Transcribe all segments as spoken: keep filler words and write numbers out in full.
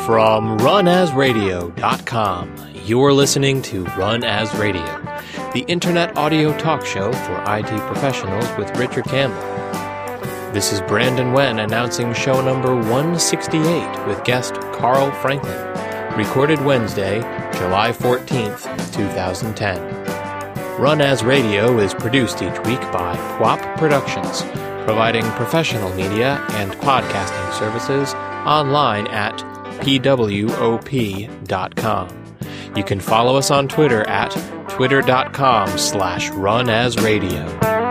From run as radio dot com, you're listening to Run As Radio, the internet audio talk show for I T professionals with Richard Campbell. This is Brandon Wen announcing show number one sixty-eight with guest Carl Franklin, recorded Wednesday, July fourteenth, twenty ten. Run As Radio is produced each week by P W A P Productions, providing professional media and podcasting services online at P W O P dot com. You can follow us on Twitter at twitter.com slash runasradio.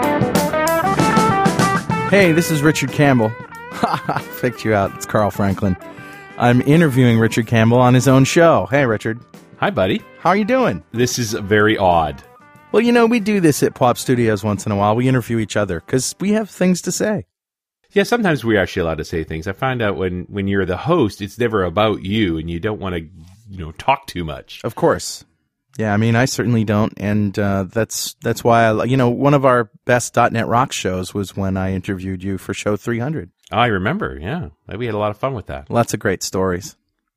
Hey, this is Richard Campbell. Picked you out. It's Carl Franklin. I'm interviewing Richard Campbell on his own show. Hey, Richard. Hi, buddy. How are you doing? This is very odd. Well, you know, we do this at P W A P Studios once in a while. We interview each other because we have things to say. Yeah, sometimes we're actually allowed to say things. I find out when, when you're the host, it's never about you, and you don't want to, you know, talk too much. Of course. Yeah, I mean, I certainly don't, and uh, that's that's why, I, you know, one of our best .dot net Rock shows was when I interviewed you for show three hundred. Oh, I remember, yeah. We had a lot of fun with that. Lots of great stories.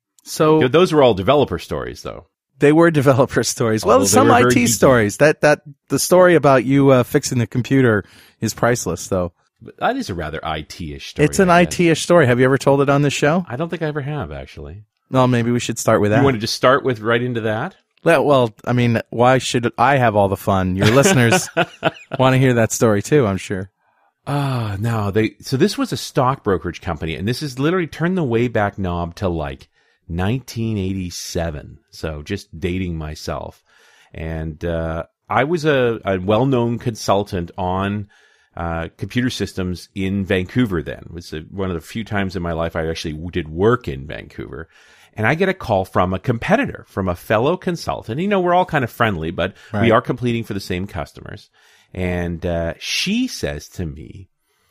So you know, those were all developer stories, though. They were developer stories. Although well, some I T very stories. That that the story about you uh, fixing the computer is priceless, though. But that is a rather I T-ish story. It's an I T-ish story. Have you ever told it on this show? I don't think I ever have, actually. Well, maybe we should start with that. You want to just start with right into that? Well, well, I mean, why should I have all the fun? Your listeners want to hear that story too, I'm sure. Ah, uh, no. They so this was a stock brokerage company, and this is literally turn the way back knob to like nineteen eighty-seven. So just dating myself. And uh, I was a, a well-known consultant on uh, computer systems in Vancouver then. It was a, one of the few times in my life I actually did work in Vancouver. And I get a call from a competitor, from a fellow consultant. You know, we're all kind of friendly, but right. We are competing for the same customers. And uh, she says to me,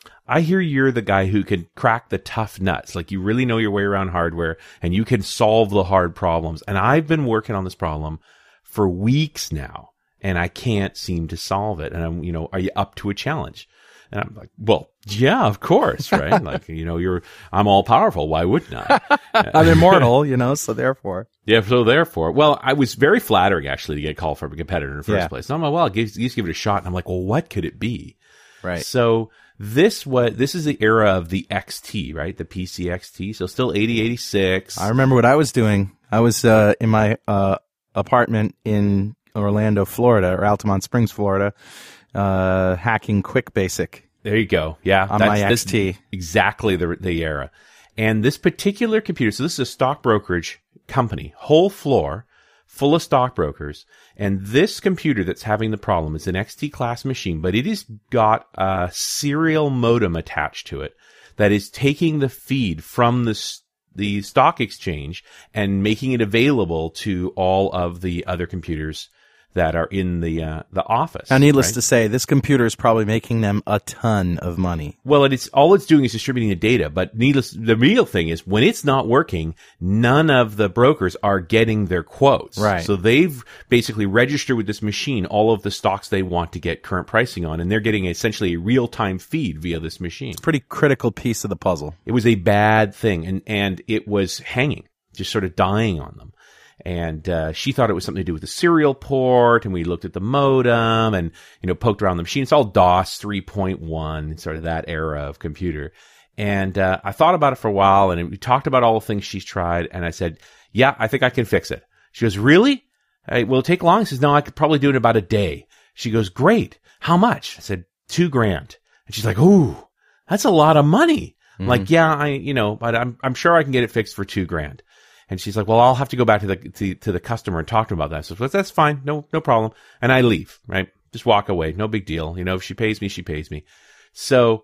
I hear you're the guy who can crack the tough nuts. Like you really know your way around hardware and you can solve the hard problems. And I've been working on this problem for weeks now and I can't seem to solve it. And I'm, you know, are you up to a challenge? And I'm like, well, yeah, of course, right? Like, you know, you're, I'm all powerful. Why wouldn't I? I'm immortal, you know, so therefore. Yeah, so therefore. Well, I was very flattering actually to get a call from a competitor in the first yeah. place. And I'm like, well, give, just give it a shot. And I'm like, well, what could it be? Right. So this was, this is the era of the X T, right? The P C X T. So still eighty eighty-six. I remember what I was doing. I was, uh, in my, uh, apartment in Orlando, Florida, or Altamont Springs, Florida, uh, hacking Quick Basic. There you go. Yeah. On my X T. Exactly the, the era. And this particular computer, so this is a stock brokerage company, whole floor, full of stockbrokers. And this computer that's having the problem is an X T class machine, but it has got a serial modem attached to it that is taking the feed from the, the stock exchange and making it available to all of the other computers that are in the uh, the office. Now, needless right? to say, this computer is probably making them a ton of money. Well, it's all it's doing is distributing the data. But needless, the real thing is when it's not working, none of the brokers are getting their quotes. Right. So they've basically registered with this machine all of the stocks they want to get current pricing on, and they're getting essentially a real time feed via this machine. Pretty critical piece of the puzzle. It was a bad thing, and and it was hanging, just sort of dying on them. And uh, she thought it was something to do with the serial port, and we looked at the modem and, you know, poked around the machine. It's all DOS three point one, sort of that era of computer. And uh, I thought about it for a while, and we talked about all the things she's tried, and I said, yeah, I think I can fix it. She goes, really? I, will it take long? I says, no, I could probably do it in about a day. She goes, great. How much? I said, two grand. And she's like, ooh, that's a lot of money. Mm-hmm. I'm like, yeah, I, you know, but I'm I'm sure I can get it fixed for two grand. And she's like, well, I'll have to go back to the to, to the customer and talk to him about that. So that's fine. No, no problem. And I leave, right? Just walk away. No big deal. You know, if she pays me, she pays me. So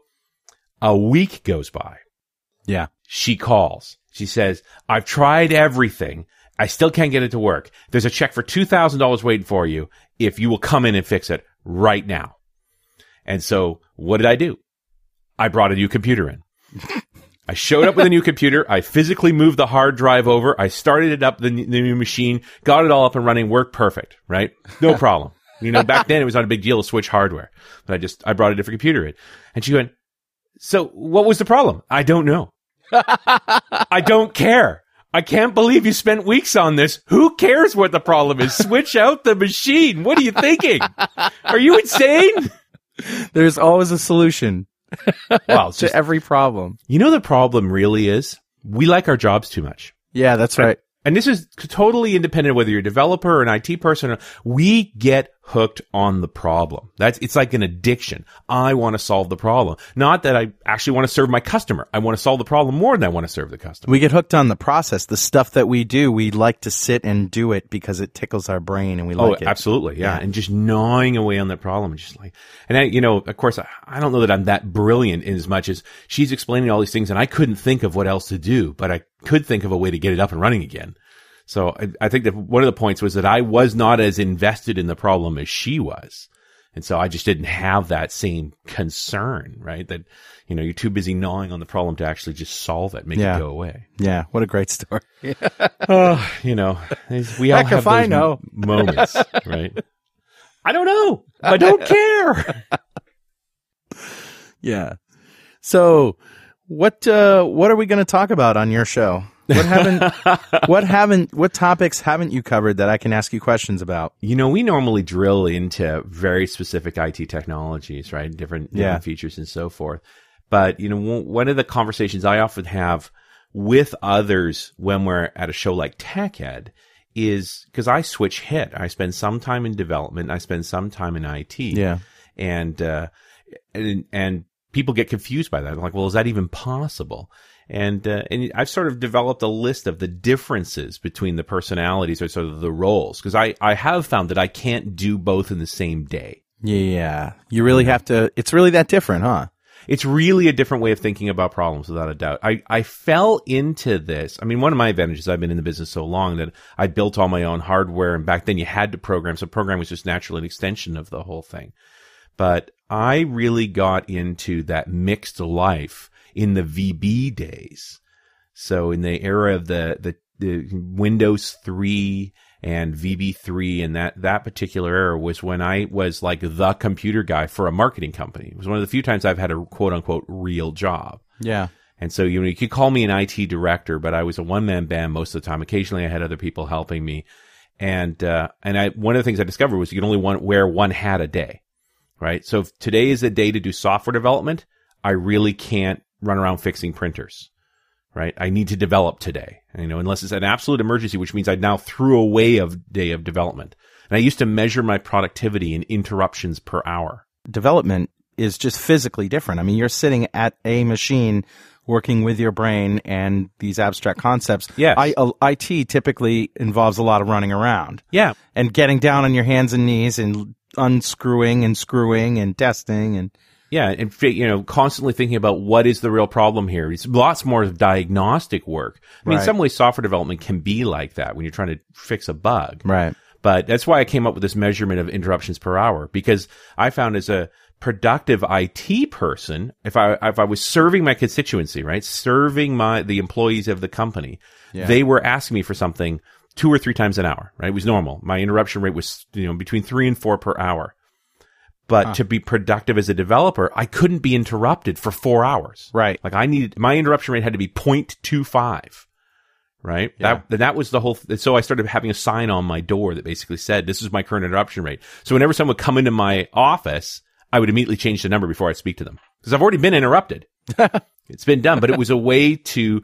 a week goes by. Yeah. She calls. She says, I've tried everything. I still can't get it to work. There's a check for two thousand dollars waiting for you if you will come in and fix it right now. And so what did I do? I brought a new computer in. I showed up with a new computer. I physically moved the hard drive over. I started it up, the, the new machine, got it all up and running, worked perfect, right? No problem. You know, back then it was not a big deal to switch hardware. But I just, I brought a different computer in. And she went, so what was the problem? I don't know. I don't care. I can't believe you spent weeks on this. Who cares what the problem is? Switch out the machine. What are you thinking? Are you insane? There's always a solution Well, to just, every problem. you know, the problem really is we like our jobs too much. Yeah, that's right. And this is totally independent of whether you're a developer or an I T person. We get hooked on the problem. That's, it's like an addiction. I want to solve the problem. Not that I actually want to serve my customer. I want to solve the problem more than I want to serve the customer. We get hooked on the process. The stuff that we do, we like to sit and do it because it tickles our brain and we Oh, like it. absolutely. Yeah. Yeah. And just gnawing away on that problem. And just like, and I, you know, of course, I, I don't know that I'm that brilliant in as much as she's explaining all these things and I couldn't think of what else to do, but I could think of a way to get it up and running again. So I, I think that one of the points was that I was not as invested in the problem as she was. And so I just didn't have that same concern, right? That, you know, you're too busy gnawing on the problem to actually just solve it, make Yeah. it go away. Yeah, what a great story. Oh, you know, we all Heck have if those I know. m- moments, right? I don't know. I don't care. Yeah. So, what uh, what are we going to talk about on your show? What haven't what haven't what topics haven't you covered that I can ask you questions about? You know, we normally drill into very specific I T technologies, right? Different, different Yeah. features and so forth. But, you know, one one of the conversations I often have with others when we're at a show like TechEd is because I switch hit. I spend some time in development. I spend some time in I T. Yeah. And, uh, and, and people get confused by that. I'm like, well, is that even possible? And, uh, and I've sort of developed a list of the differences between the personalities or sort of the roles. Cause I, I have found that I can't do both in the same day. Yeah. You really have to, it's really that different, huh? It's really a different way of thinking about problems, without a doubt. I, I fell into this. I mean, one of my advantages, I've been in the business so long that I built all my own hardware, and back then you had to program. So program was just naturally an extension of the whole thing. But I really got into that mixed life in the V B days. So in the era of the, the, the Windows three and V B three, and that, that particular era was when I was like the computer guy for a marketing company. It was one of the few times I've had a quote unquote real job. Yeah. And so, you know, you could call me an I T director, but I was a one-man band most of the time. Occasionally I had other people helping me. And, uh, and I, one of the things I discovered was you can only one, wear one hat a day, right? So if today is a day to do software development, I really can't run around fixing printers, right? I need to develop today, you know, unless it's an absolute emergency, which means I now threw away a day of development. And I used to measure my productivity in interruptions per hour. Development is just physically different. I mean, you're sitting at a machine working with your brain and these abstract concepts. Yes. I, uh, I T typically involves a lot of running around. Yeah. And getting down on your hands and knees and unscrewing and screwing and testing and Yeah, and you know, constantly thinking about what is the real problem here. It's lots more of diagnostic work. I mean, Right. in some ways, software development can be like that when you're trying to fix a bug. right. But that's why I came up with this measurement of interruptions per hour, because I found as a productive I T person, if I if I was serving my constituency, right, serving my the employees of the company, Yeah. they were asking me for something two or three times an hour. Right, it was normal. My interruption rate was, you know, between three and four per hour. But Huh. to be productive as a developer, I couldn't be interrupted for four hours. Right. Like I needed, my interruption rate had to be zero point two five. Right. Yeah. That, that was the whole, th- so I started having a sign on my door that basically said, this is my current interruption rate. So whenever someone would come into my office, I would immediately change the number before I speak to them. Because I've already been interrupted. It's been done, but it was a way to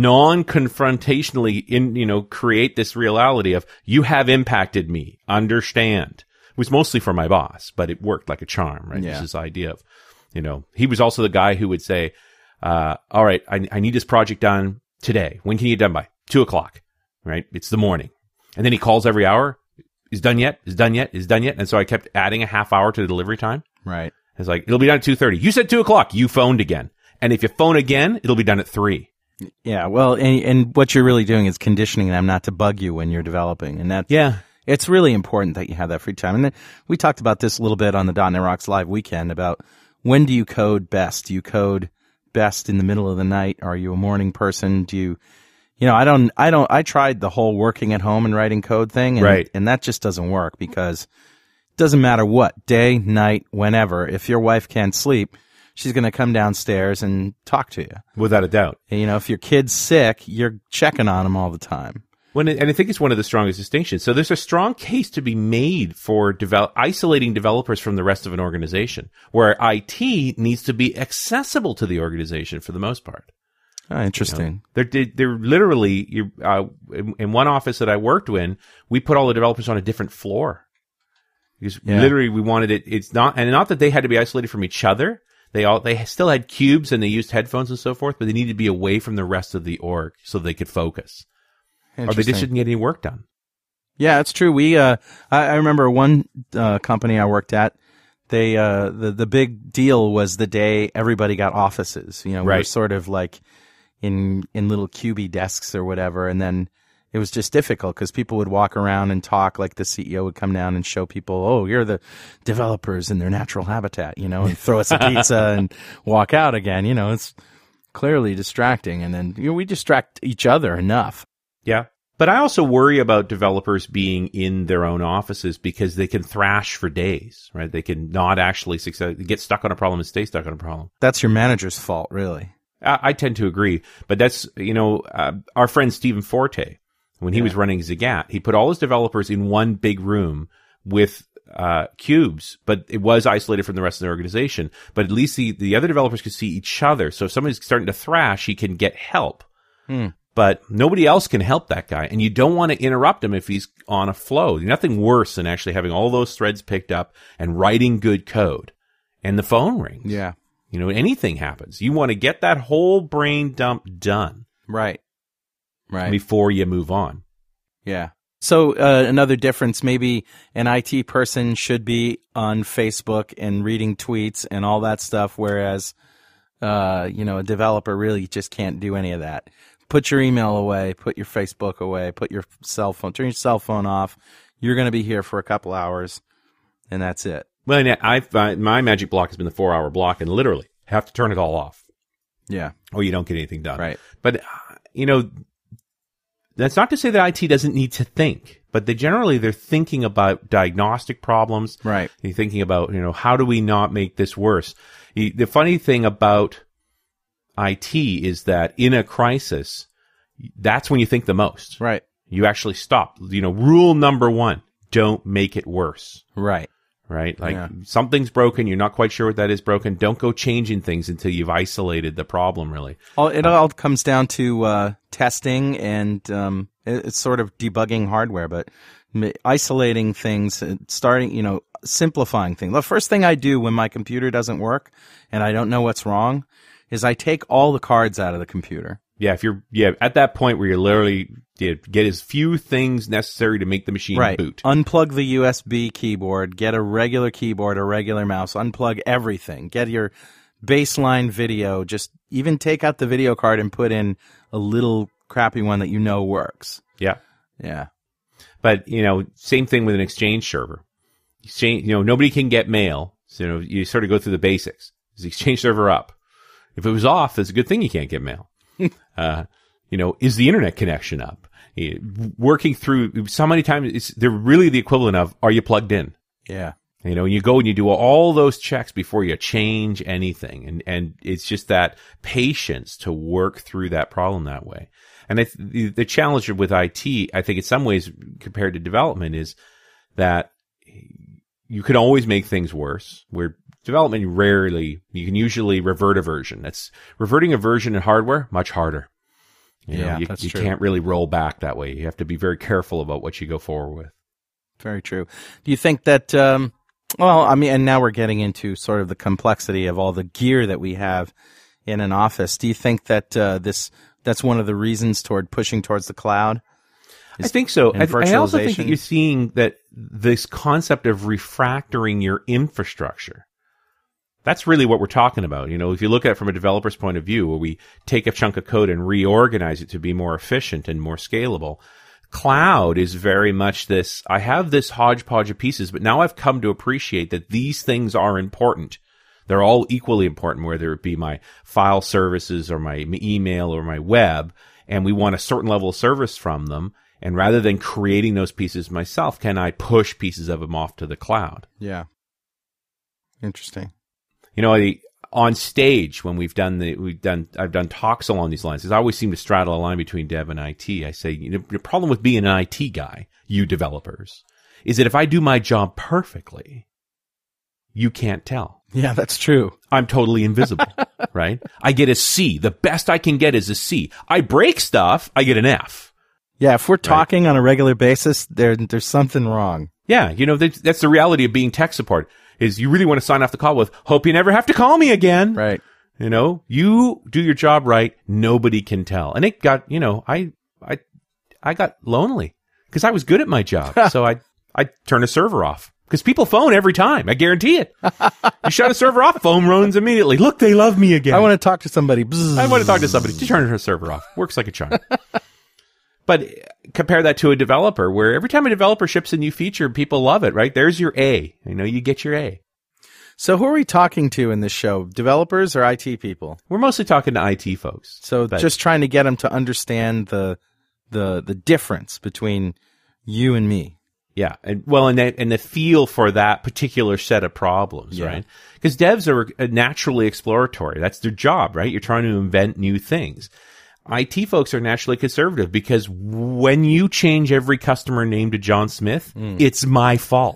non-confrontationally in, you know, create this reality of you have impacted me. Understand. It was mostly for my boss, but it worked like a charm, right? Yeah. There's this idea of, you know, he was also the guy who would say, uh, all right, I, I need this project done today. When can you get done by? Two o'clock, right? It's the morning. And then he calls every hour. Is done yet? Is done yet? Is done yet? And so I kept adding a half hour to the delivery time. Right. It's like, it'll be done at two thirty. You said two o'clock. You phoned again. And if you phone again, it'll be done at three. Yeah. Well, and, and what you're really doing is conditioning them not to bug you when you're developing. And that's, Yeah. it's really important that you have that free time. And then we talked about this a little bit on the .dot Net Rocks Live weekend about when do you code best? Do you code best in the middle of the night? Are you a morning person? Do you, you know, I don't, I don't, I tried the whole working at home and writing code thing. And, Right. and that just doesn't work because it doesn't matter what, day, night, whenever. If your wife can't sleep, she's going to come downstairs and talk to you. Without a doubt. And, you know, if your kid's sick, you're checking on them all the time. When it, and I think it's one of the strongest distinctions. So there's a strong case to be made for develop, isolating developers from the rest of an organization, where I T needs to be accessible to the organization for the most part. Oh, interesting. You know, they're, they're literally, you uh, in, in one office that I worked in, we put all the developers on a different floor. Because Yeah. literally we wanted it, it's not, and not that they had to be isolated from each other. They all, they still had cubes and they used headphones and so forth, but they needed to be away from the rest of the org so they could focus. Or they just didn't get any work done. Yeah, it's true. We, uh, I, I remember one, uh, company I worked at, they, uh, the, the big deal was the day everybody got offices. You know, we were Right. sort of like in, in little cubey desks or whatever. And then it was just difficult because people would walk around and talk, like the C E O would come down and show people, oh, you're the developers in their natural habitat, you know, and throw us a pizza and walk out again. You know, it's clearly distracting. And then, you know, we distract each other enough. Yeah. But I also worry about developers being in their own offices because they can thrash for days, right? They can not actually success, get stuck on a problem and stay stuck on a problem. That's your manager's fault, really. I, I tend to agree. But that's, you know, uh, our friend Stephen Forte, when he Yeah. was running Zagat, he put all his developers in one big room with uh, cubes, but it was isolated from the rest of the organization. But at least the, the other developers could see each other. So if somebody's starting to thrash, he can get help. Hmm. But nobody else can help that guy. And you don't want to interrupt him if he's on a flow. Nothing worse than actually having all those threads picked up and writing good code. And the phone rings. Yeah. You know, anything happens. You want to get that whole brain dump done. Right. Right. Before you move on. Yeah. So uh, another difference, maybe an I T person should be on Facebook and reading tweets and all that stuff, whereas, uh, you know, a developer really just can't do any of that. Put your email away, put your Facebook away, put your cell phone, turn your cell phone off. You're going to be here for a couple hours, and that's it. Well, and I've, uh, my magic block has been the four hour block, and literally have to turn it all off. Yeah. Or you don't get anything done. Right. But, uh, you know, that's not to say that I T doesn't need to think, but they generally, they're thinking about diagnostic problems. Right. They're thinking about, you know, how do we not make this worse? The funny thing about I T is that in a crisis, that's when you think the most. Right. You actually stop. You know, rule number one, don't make it worse. Right. Right? Like Yeah. something's broken. You're not quite sure what that is broken. Don't go changing things until you've isolated the problem, really. All, it all comes down to uh, testing and um, it, it's sort of debugging hardware, but m- isolating things, and starting, you know, simplifying things. The first thing I do when my computer doesn't work and I don't know what's wrong is I take all the cards out of the computer. Yeah, if you're yeah at that point where you're literally you get as few things necessary to make the machine Right. boot. Unplug the U S B keyboard, get a regular keyboard, a regular mouse, unplug everything. Get your baseline video, just even take out the video card and put in a little crappy one that you know works. Yeah. Yeah. But, you know, same thing with an Exchange server. Exchange, you know, nobody can get mail. So, you know, you sort of go through the basics. Is the Exchange server up? If it was off, it's a good thing you can't get mail. uh, you know, is the internet connection up? Eh, Working through so many times, it's, they're really the equivalent of, are you plugged in? Yeah. You know, you go and you do all those checks before you change anything. And, and it's just that patience to work through that problem that way. And I th- the, the challenge with I T, I think in some ways compared to development is that you can always make things worse. Where development rarely, you can usually revert a version. That's reverting a version in hardware, much harder. You know, Yeah, you, that's you true. can't really roll back that way. You have to be very careful about what you go forward with. Very true. Do you think that, um, well, I mean, and now we're getting into sort of the complexity of all the gear that we have in an office. Do you think that uh, this that's one of the reasons toward pushing towards the cloud? I think so. I, and I also think that virtualization? you're seeing that this concept of refactoring your infrastructure, that's really what we're talking about. You know, if you look at it from a developer's point of view, where we take a chunk of code and reorganize it to be more efficient and more scalable, cloud is very much this, I have this hodgepodge of pieces, but now I've come to appreciate that these things are important. They're all equally important, whether it be my file services or my email or my web, and we want a certain level of service from them. And rather than creating those pieces myself, can I push pieces of them off to the cloud? Yeah. Interesting. You know, I, on stage when we've done the we've done I've done talks along these lines, because I always seem to straddle a line between dev and I T. I say, you know, the problem with being an I T guy, you developers, is that if I do my job perfectly, you can't tell. Yeah, that's true. I'm totally invisible, right? I get a C. The best I can get is a C. I break stuff, I get an F. Yeah, if we're talking right. on a regular basis, there there's something wrong. Yeah, you know, that's, that's the reality of being tech support, is you really want to sign off the call with, hope you never have to call me again. Right. You know, you do your job right, nobody can tell. And it got, you know, I, I, I got lonely because I was good at my job. So I, I turn a server off because people phone every time. I guarantee it. You shut a server off, phone runs immediately. Look, they love me again. I want to talk to somebody. Bzzz. I want to talk to somebody. Just turn her server off. Works like a charm. But compare that to a developer, where every time a developer ships a new feature, people love it, right? There's your A. You know, you get your A. So who are we talking to in this show? Developers or I T people? We're mostly talking to I T folks. So but, just trying to get them to understand the the the difference between you and me. Yeah, and well, and the, and the feel for that particular set of problems, yeah. right? Because devs are naturally exploratory. That's their job, right? You're trying to invent new things. I T folks are naturally conservative, because when you change every customer name to John Smith, mm. it's my fault,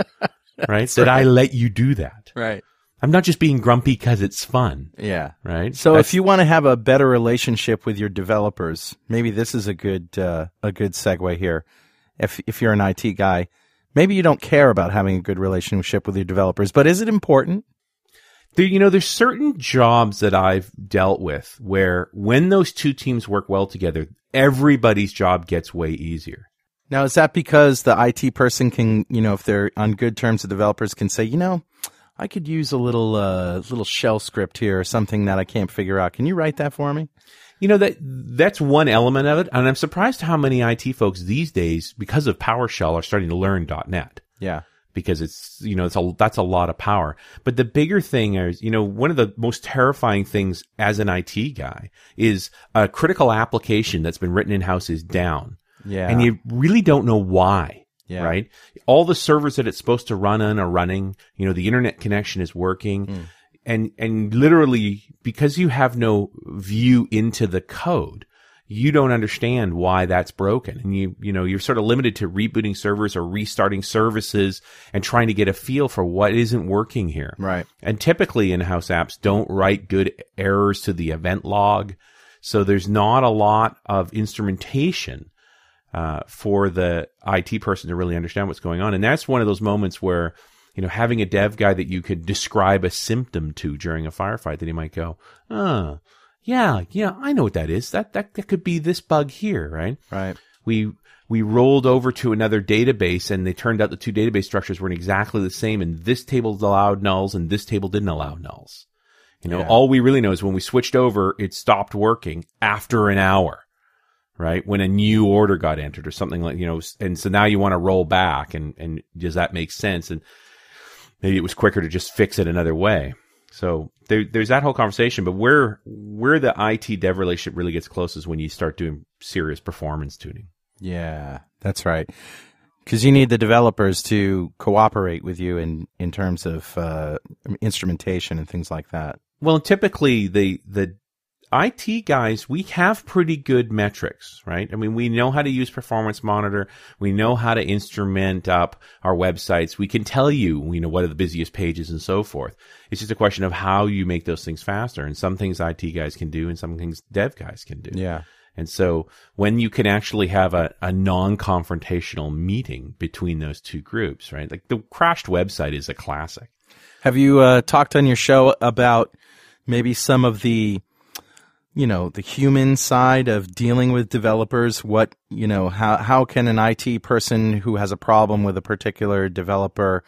right? That right. I let you do that. Right. I'm not just being grumpy because it's fun. Yeah. Right. So That's, if you want to have a better relationship with your developers, maybe this is a good uh, a good segue here. If if you're an I T guy, maybe you don't care about having a good relationship with your developers, but is it important? There, you know, there's certain jobs that I've dealt with where when those two teams work well together, everybody's job gets way easier. Now, is that because the I T person can, you know, if they're on good terms, the developers can say, you know, I could use a little uh, little shell script here or something that I can't figure out. Can you write that for me? You know, that that's one element of it. And I'm surprised how many I T folks these days, because of PowerShell, are starting to learn .NET. Yeah. Because it's, you know, it's a, that's a lot of power. But the bigger thing is, you know, one of the most terrifying things as an I T guy is a critical application that's been written in-house is down. Yeah. And you really don't know why. Yeah. Right? All the servers that it's supposed to run on are running. You know, the internet connection is working. Mm. And, and literally, because you have no view into the code, you don't understand why that's broken. And you, you know, you're sort of limited to rebooting servers or restarting services and trying to get a feel for what isn't working here. Right. And typically in-house apps don't write good errors to the event log. So there's not a lot of instrumentation, uh, for the I T person to really understand what's going on. And that's one of those moments where, you know, having a dev guy that you could describe a symptom to during a firefight, that he might go, oh, yeah, yeah, I know what that is. That, that, that could be this bug here, right? Right. We, we rolled over to another database and they turned out the two database structures were exactly the same, and this table allowed nulls and this table didn't allow nulls. You know, yeah. All we really know is when we switched over, it stopped working after an hour, right? When a new order got entered or something like, you know, and so now you want to roll back, and, and does that make sense? And maybe it was quicker to just fix it another way. So there, there's that whole conversation, but where where the I T dev relationship really gets close is when you start doing serious performance tuning. Yeah, that's right. Because you need the developers to cooperate with you in, in terms of uh, instrumentation and things like that. Well, typically the the I T guys, we have pretty good metrics, right? I mean, we know how to use Performance Monitor. We know how to instrument up our websites. We can tell you, you know, what are the busiest pages and so forth. It's just a question of how you make those things faster. And some things I T guys can do and some things dev guys can do. Yeah. And so when you can actually have a, a non-confrontational meeting between those two groups, right? Like the crashed website is a classic. Have you uh, talked on your show about maybe some of the, you know, the human side of dealing with developers? What, you know, how, how can an I T person who has a problem with a particular developer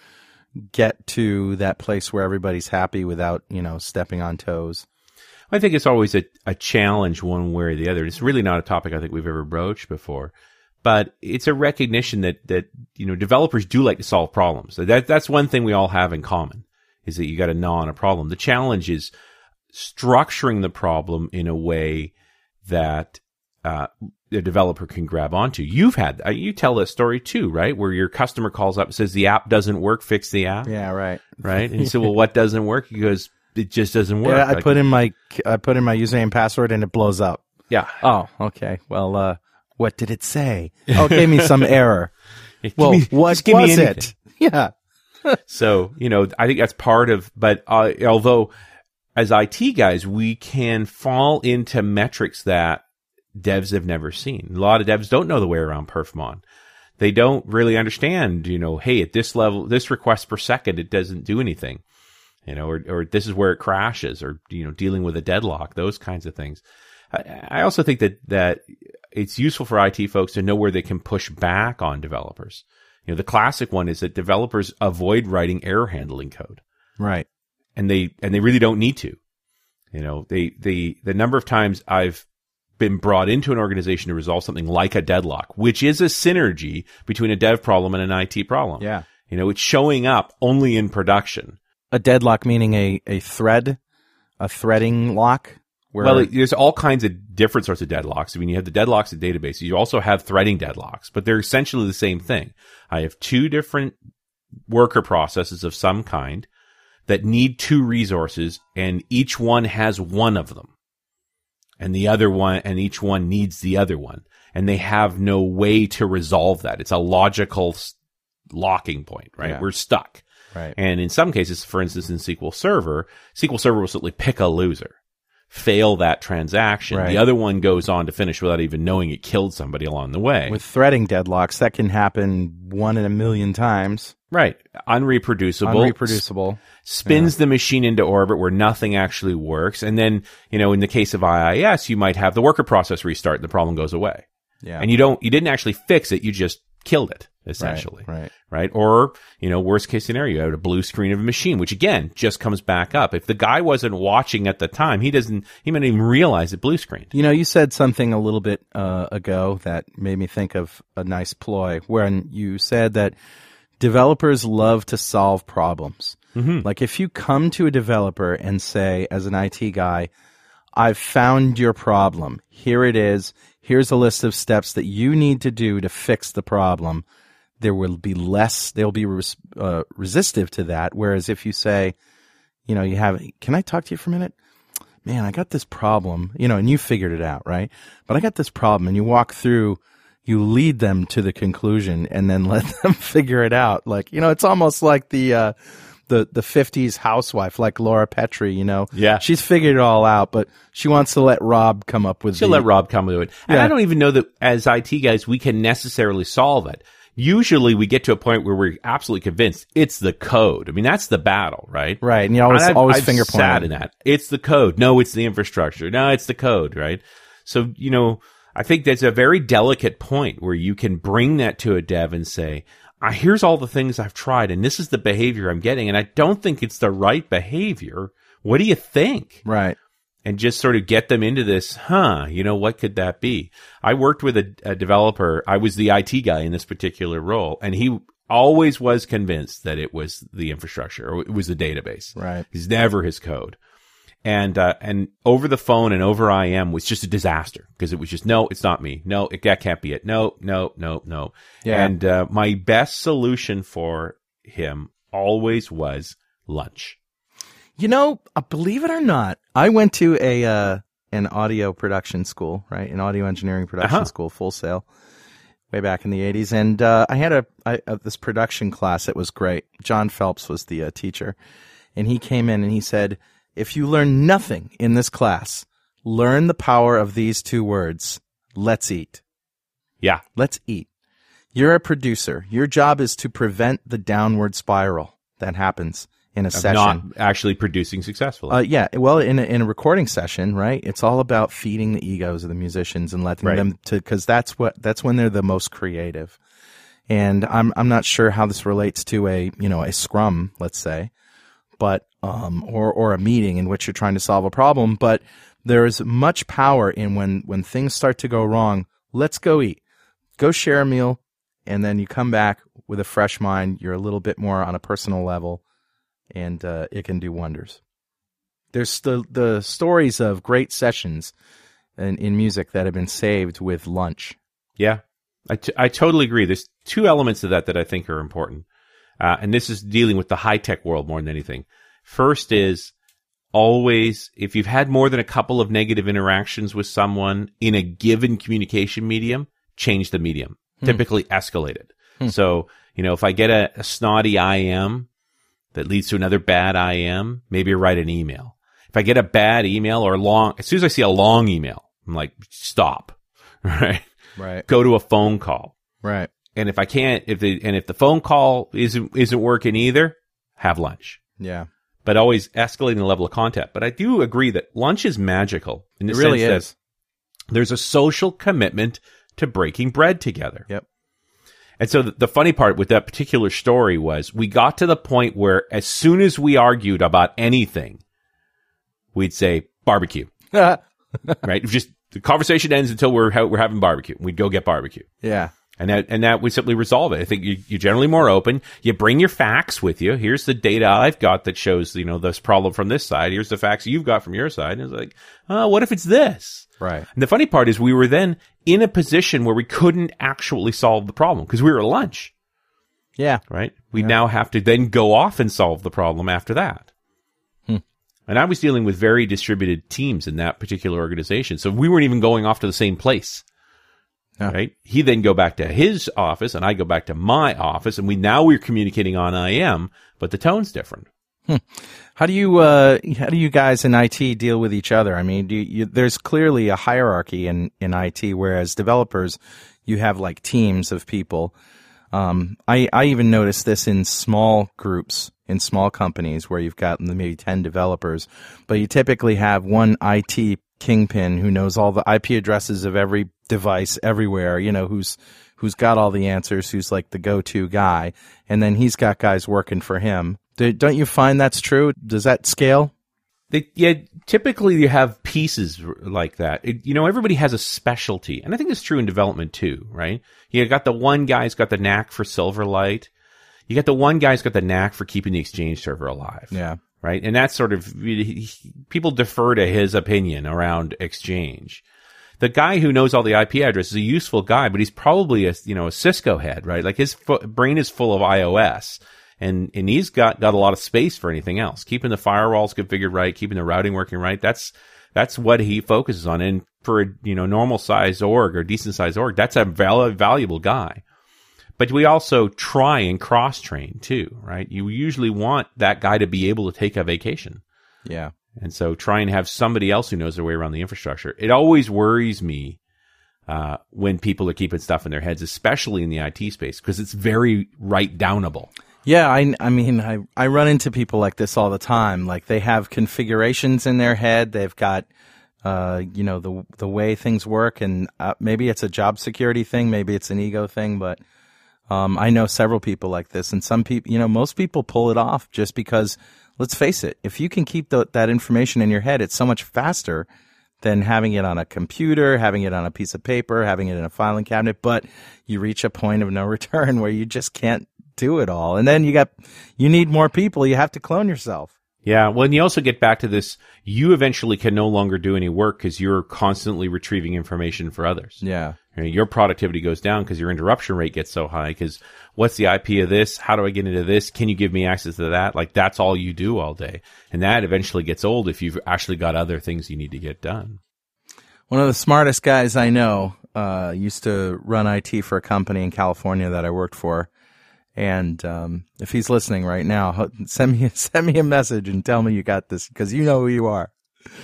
get to that place where everybody's happy without, you know, stepping on toes? I think it's always a, a challenge one way or the other. It's really not a topic I think we've ever broached before, but it's a recognition that, that, you know, developers do like to solve problems. That, that's one thing we all have in common, is that you got to gnaw on a problem. The challenge is structuring the problem in a way that uh, the developer can grab onto. You've had, uh, you tell a story too, right? Where your customer calls up and says, the app doesn't work, fix the app. Yeah, right. Right? And you say, well, what doesn't work? He goes, it just doesn't work. Yeah, I Like, put in my I put in my username and password and it blows up. yeah. Oh, okay. Well, uh, what did it say? Oh, it gave me some error. Give Well, me- what just give me was anything. it? Yeah. So, you know, I think that's part of, but uh, although as I T guys, we can fall into metrics that devs have never seen. A lot of devs don't know the way around perfmon. They don't really understand, you know, hey, at this level, this request per second, it doesn't do anything, you know, or, or this is where it crashes, or, you know, dealing with a deadlock, those kinds of things. I, I also think that, that it's useful for I T folks to know where they can push back on developers. You know, the classic one is that developers avoid writing error handling code. Right. And they, and they really don't need to. You know, they, they, the number of times I've been brought into an organization to resolve something like a deadlock, which is a synergy between a dev problem and an I T problem. Yeah. You know, it's showing up only in production. A deadlock meaning a, a thread, a threading lock. Where Well, there's all kinds of different sorts of deadlocks. I mean, you have the deadlocks at databases. You also have threading deadlocks, but they're essentially the same thing. I have two different worker processes of some kind that need two resources, and each one has one of them. And the other one, and each one needs the other one. And they have no way to resolve that. It's a logical s- locking point, right? Yeah. We're stuck. Right. And in some cases, for instance, in S Q L Server, S Q L Server will simply pick a loser, fail that transaction. Right. The other one goes on to finish without even knowing it killed somebody along the way. With threading deadlocks, that can happen one in a million times. Right. Unreproducible. Unreproducible. Spins the machine into orbit where nothing actually works. And then, you know, in the case of I I S, you might have the worker process restart and the problem goes away. Yeah. And you don't, you didn't actually fix it. You just killed it, essentially. Right. Right. Right. Or, you know, worst case scenario, you have a blue screen of a machine, which again, just comes back up. If the guy wasn't watching at the time, he doesn't, he might even realize it blue screened. You know, you said something a little bit uh, ago that made me think of a nice ploy when you said that developers love to solve problems. Mm-hmm. Like if you come to a developer and say, as an I T guy, I've found your problem. Here it is. Here's a list of steps that you need to do to fix the problem. There will be less, they'll be res, uh, resistive to that. Whereas if you say, you know, you have, can I talk to you for a minute? Man, I got this problem, you know, and you figured it out, right? But I got this problem, and you walk through, you lead them to the conclusion and then let them figure it out. Like, you know, it's almost like the, uh, the, the fifties housewife, like Laura Petrie, you know? Yeah. She's figured it all out, but she wants to let Rob come up with She'll the, let Rob come to it. And Yeah. I don't even know that as I T guys, we can necessarily solve it. Usually we get to a point where we're absolutely convinced it's the code. I mean, that's the battle, right? right. And you always, And I've, always I've finger sat pointing. in that. It's the code. No, it's the infrastructure. No, it's the code, right? So, you know, I think that's a very delicate point where you can bring that to a dev and say, ah, here's all the things I've tried, and this is the behavior I'm getting, and I don't think it's the right behavior. What do you think? Right. And just sort of get them into this, huh, you know, what could that be? I worked with a, a developer. I was the I T guy in this particular role, and he always was convinced that it was the infrastructure or it was the database. Right. It's never his code. And, uh, and over the phone and over I M was just a disaster because it was just, no, it's not me. No, it, that can't be it. No, no, no, no. Yeah. And, uh, my best solution for him always was lunch. You know, uh, believe it or not, I went to a uh, an audio production school, right? An audio engineering production Uh-huh. school, Full Sail, way back in the eighties. And uh, I had a, I, uh, this production class. It was great. John Phelps was the uh, teacher. And he came in and he said, if you learn nothing in this class, learn the power of these two words. Let's eat. Yeah. Let's eat. You're a producer. Your job is to prevent the downward spiral that happens in a Of session. not actually producing successfully. Uh, yeah, well, in a, in a recording session, right? It's all about feeding the egos of the musicians and letting Right. them to, because that's what that's when they're the most creative. And I'm I'm not sure how this relates to a you know a scrum, let's say, but um or or a meeting in which you're trying to solve a problem. But there is much power in when when things start to go wrong. Let's go eat, go share a meal, and then you come back with a fresh mind. You're a little bit more on a personal level. And uh, it can do wonders. There's the the stories of great sessions in, in music that have been saved with lunch. Yeah, I, t- I totally agree. There's two elements of that that I think are important. Uh, and this is dealing with the high-tech world more than anything. First is always, if you've had more than a couple of negative interactions with someone in a given communication medium, change the medium. Hmm. Typically escalate it. Hmm. So, you know, if I get a, a snotty I M that leads to another bad I M, maybe write an email. If I get a bad email or long, as soon as I see a long email, I'm like, stop, right? Right. Go to a phone call. Right. And if I can't, if the, and if the phone call isn't, isn't working either, have lunch. Yeah. But always escalating the level of contact. But I do agree that lunch is magical in the it really sense is. that there's a social commitment to breaking bread together. Yep. And so the, the funny part with that particular story was we got to the point where as soon as we argued about anything, we'd say barbecue, right? Just the conversation ends until we're ha- we're having barbecue. We'd go get barbecue. Yeah. And that, and that would simply resolve it. I think you, you're generally more open. You bring your facts with you. Here's the data I've got that shows, you know, this problem from this side. Here's the facts you've got from your side. And it's like, oh, what if it's this? Right. And the funny part is we were then in a position where we couldn't actually solve the problem because we were at lunch. Yeah. Right. We yeah. now have to then go off and solve the problem after that. Hmm. And I was dealing with very distributed teams in that particular organization. So we weren't even going off to the same place. Yeah. Right. He then go back to his office and I go back to my office and we now we're communicating on I M, but the tone's different. Hmm. How do you uh, how do you guys in I T deal with each other? I mean, do you, there's clearly a hierarchy in, in I T, whereas developers, you have like teams of people. Um, I I even noticed this in small groups, in small companies where you've got maybe ten developers, but you typically have one I T kingpin who knows all the I P addresses of every device everywhere, you know, who's who's got all the answers, who's like the go-to guy, and then he's got guys working for him. Don't you find that's true? Does that scale? They, yeah, typically you have pieces like that. It, you know, everybody has a specialty, and I think it's true in development too, right? You got the one guy's got the knack for Silverlight. You got the one guy's got the knack for keeping the Exchange server alive. Yeah. Right? And that's sort of, he, people defer to his opinion around Exchange. The guy who knows all the I P addresses is a useful guy, but he's probably a, you know, a Cisco head, right? Like his fo- brain is full of iOS. And, and he's got, got a lot of space for anything else. Keeping the firewalls configured right, keeping the routing working right. That's, that's what he focuses on. And for a, you know, normal size org or decent size org, that's a val- valuable guy. But we also try and cross train too, right? You usually want that guy to be able to take a vacation. Yeah. And so try and have somebody else who knows their way around the infrastructure. It always worries me, uh, when people are keeping stuff in their heads, especially in the I T space, because it's very write downable. Yeah, I, I mean, I, I run into people like this all the time. Like they have configurations in their head. They've got, uh, you know, the the way things work, and uh, maybe it's a job security thing, maybe it's an ego thing, but um, I know several people like this, and some people, you know, most people pull it off just because, let's face it, if you can keep the, that information in your head, it's so much faster than having it on a computer, having it on a piece of paper, having it in a filing cabinet. But you reach a point of no return where you just can't do it all. And then you got, you need more people. You have to clone yourself. Yeah. Well, and you also get back to this, you eventually can no longer do any work because you're constantly retrieving information for others. Yeah. Your productivity goes down because your interruption rate gets so high because what's the I P of this? How do I get into this? Can you give me access to that? Like that's all you do all day. And that eventually gets old if you've actually got other things you need to get done. One of the smartest guys I know, uh, used to run I T for a company in California that I worked for. And um, if he's listening right now, send me send me a message and tell me you got this because you know who you are.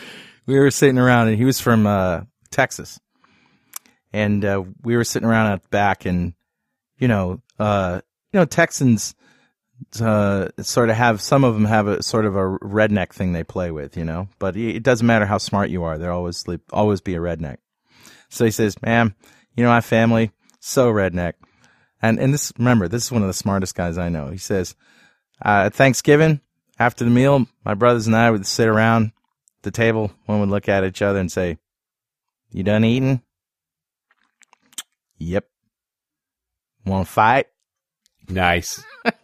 We were sitting around, and he was from uh, Texas, and uh, we were sitting around at the back, and you know, uh, you know, Texans uh, sort of have some of them have a sort of a redneck thing they play with, you know. But it doesn't matter how smart you are; they'll always always be a redneck. So he says, "Man, you know, my family so redneck." And and this, remember, this is one of the smartest guys I know. He says, uh, at Thanksgiving, after the meal, my brothers and I would sit around the table. One would look at each other and say, "You done eating?" "Yep." "Want to fight?" Nice.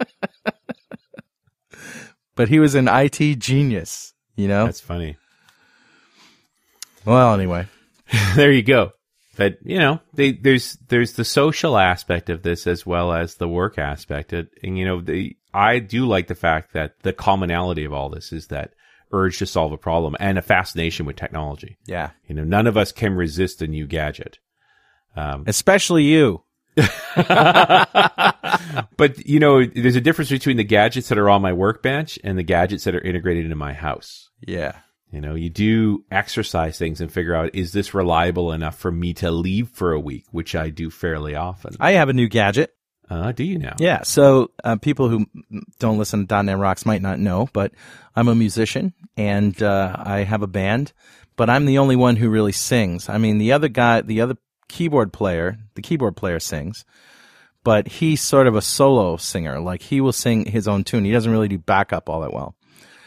But he was an I T genius, you know? That's funny. Well, anyway. There you go. But, you know, they, there's there's the social aspect of this as well as the work aspect. And, and you know, the, I do like the fact that the commonality of all this is that urge to solve a problem and a fascination with technology. Yeah. You know, none of us can resist a new gadget. Um, Especially you. But, you know, there's a difference between the gadgets that are on my workbench and the gadgets that are integrated into my house. Yeah. You know, you do exercise things and figure out, is this reliable enough for me to leave for a week, which I do fairly often. I have a new gadget. Uh, do you now? Yeah. So uh, people who don't listen to .NET Rocks might not know, but I'm a musician and uh, I have a band, but I'm the only one who really sings. I mean, the other guy, the other keyboard player, the keyboard player sings, but he's sort of a solo singer. Like he will sing his own tune. He doesn't really do backup all that well.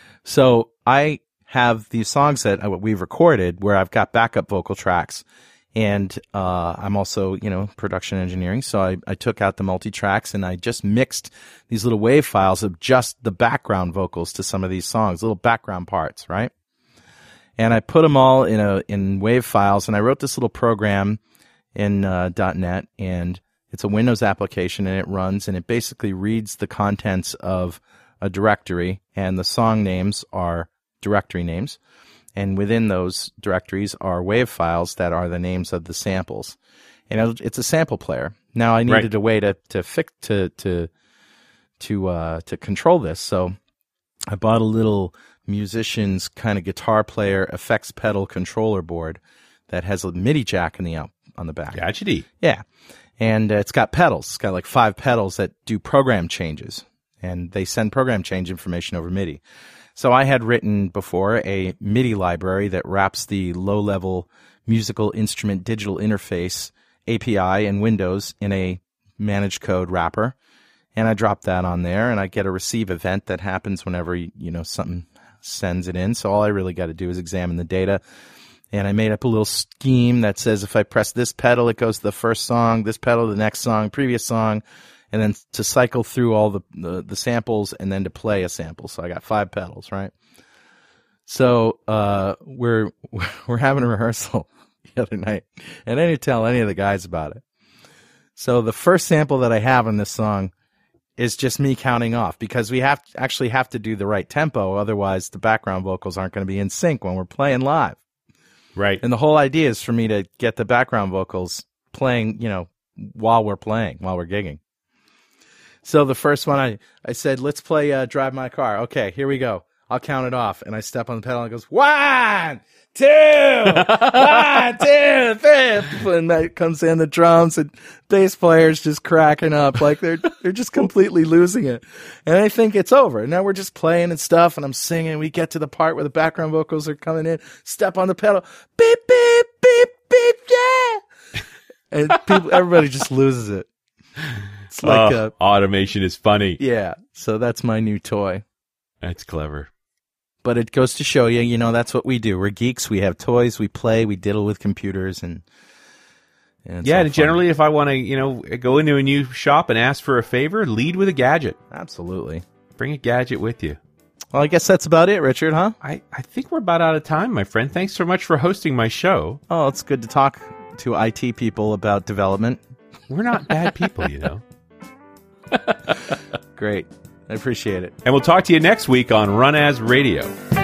So I have these songs that we've recorded where I've got backup vocal tracks. And uh, I'm also, you know, production engineering. So I, I took out the multi-tracks and I just mixed these little WAV files of just the background vocals to some of these songs, little background parts, right? And I put them all in a in WAV files. And I wrote this little program in uh, .NET, and it's a Windows application, and it runs, and it basically reads the contents of a directory, and the song names are directory names. And within those directories are WAV files that are the names of the samples. And it's a sample player. Now I needed right. a way to to fix to to to uh, to control this, so I bought a little musician's kind of guitar player effects pedal controller board that has a MIDI jack in the out on the back. Gadgety. Yeah, and uh, it's got pedals. It's got like five pedals that do program changes, and they send program change information over MIDI. So I had written before a MIDI library that wraps the low-level musical instrument digital interface A P I in Windows in a managed code wrapper, and I dropped that on there, and I get a receive event that happens whenever you know something sends it in. So all I really got to do is examine the data, and I made up a little scheme that says if I press this pedal, it goes to the first song, this pedal to the next song, previous song, and then to cycle through all the, the, the samples and then to play a sample. So I got five pedals, right? So uh, we're we're having a rehearsal the other night, and I didn't tell any of the guys about it. So the first sample that I have in this song is just me counting off, because we have to actually have to do the right tempo. Otherwise, the background vocals aren't going to be in sync when we're playing live. Right. And the whole idea is for me to get the background vocals playing, you know, while we're playing, while we're gigging. So the first one, I, I said, let's play uh, Drive My Car. Okay, here we go. I'll count it off. And I step on the pedal and it goes, one, two, one, two, three. And that comes in the drums, and bass players just cracking up. Like they're they're just completely losing it. And I think it's over. And now we're just playing and stuff, and I'm singing. We get to the part where the background vocals are coming in. Step on the pedal. Beep, beep, beep, beep, yeah. And people, everybody just loses it. It's like oh, a, automation is funny. Yeah, so that's my new toy. That's clever. But it goes to show you, you know, that's what we do. We're geeks. We have toys. We play. We diddle with computers, and, and yeah. And generally, if I want to, you know, go into a new shop and ask for a favor, lead with a gadget. Absolutely, bring a gadget with you. Well, I guess that's about it, Richard. Huh? I I think we're about out of time, my friend. Thanks so much for hosting my show. Oh, it's good to talk to I T people about development. We're not bad people, you know. Great. I appreciate it. And we'll talk to you next week on Run As Radio.